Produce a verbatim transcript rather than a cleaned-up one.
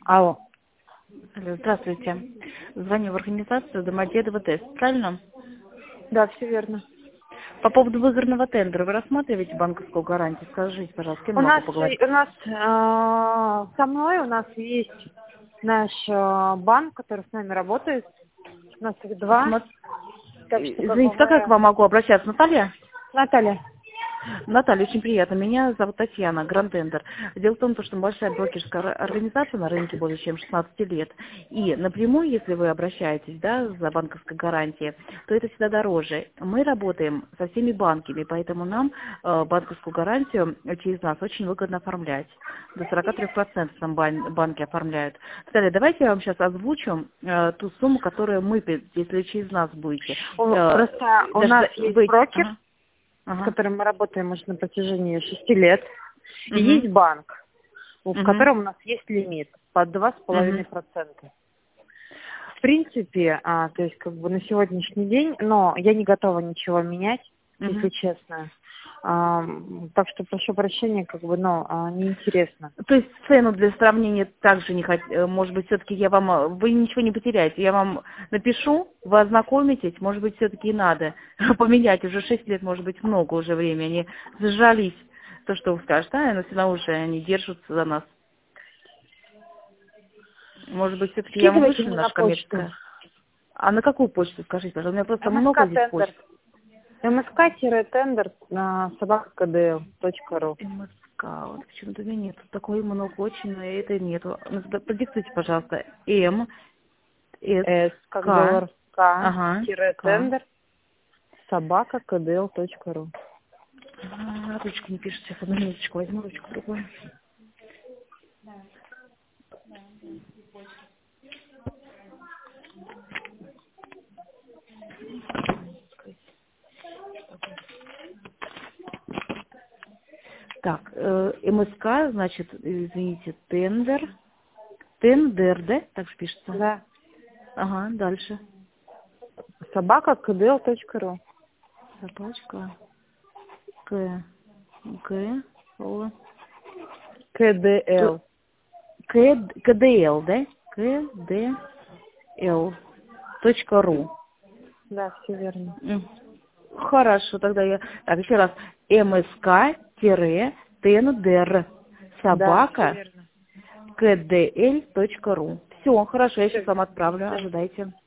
Алло. Алло, здравствуйте. Звоню в организацию Домодедово тест, правильно? Да, все верно. По поводу выигранного тендера вы рассматриваете банковскую гарантию? Скажите, пожалуйста, с кем У могу нас, поговорить? у нас э, со мной у нас есть наш э, банк, который с нами работает. У нас их два. Смо- Так что как бы Извините, как я к мы... вам могу обращаться? Наталья? Наталья. Наталья, очень приятно. Меня зовут Татьяна, Грандендер. Дело в том, что мы большая брокерская ор- организация на рынке более чем шестнадцать лет. И напрямую, если вы обращаетесь, да, за банковской гарантией, то это всегда дороже. Мы работаем со всеми банками, поэтому нам э, банковскую гарантию через нас очень выгодно оформлять. До сорок три процента там бан- банки оформляют. Наталья, давайте я вам сейчас озвучу э, ту сумму, которую мы, пи- если через нас будете. О, Э, Просто у даже нас за- есть быть- брокер, Ага. с Ага. которым мы работаем уже на протяжении шести лет. И Мгм. есть банк, в Мгм. котором у нас есть лимит под два с половиной Мгм. процента. В принципе, а, то есть как бы на сегодняшний день, но я не готова ничего менять, если Мгм. честно. А, так что прошу прощения, как бы, но а, неинтересно. То есть цену для сравнения также не хот... э, может быть, все-таки я вам, э, вы ничего не потеряете, я вам напишу, вы ознакомитесь, может быть, все-таки и надо поменять, уже шесть лет, может быть, много уже времени, они зажались, то, что вы скажете, а, но все равно уже они держатся за нас. Может быть, все-таки я вам Скидывайте вышлю мне на наш почту. коммерческое. А на какую почту, скажите, пожалуйста, у меня просто много здесь МСК-тендер. почт. МСК-тендер на собака ка дэ эл точка ру. МСК, вот почему-то у меня нет. Такой много очень, но это нету. Ну, да, продиктуйте, пожалуйста. М, С, С, как К, доллар, К, ага, тире К. тендер, собака ка дэ эл точка ру. А, ручка не пишет, сейчас одну минуточку возьму, ручку другую. Так, э, МСК, значит, извините, тендер, тендер, да, так же пишется? Да. Ага, дальше. собака ка дэ эл точка ру. Собачка, К, Г, О, ка дэ эл. К, КДЛ, да? КДЛ точка ру. Да, все верно. М. Хорошо, тогда я... Так, еще раз. МСК-тендер Да, все собака верно. кдл точка ру. Все, хорошо, я сейчас Всё. вам отправлю, Всё. ожидайте.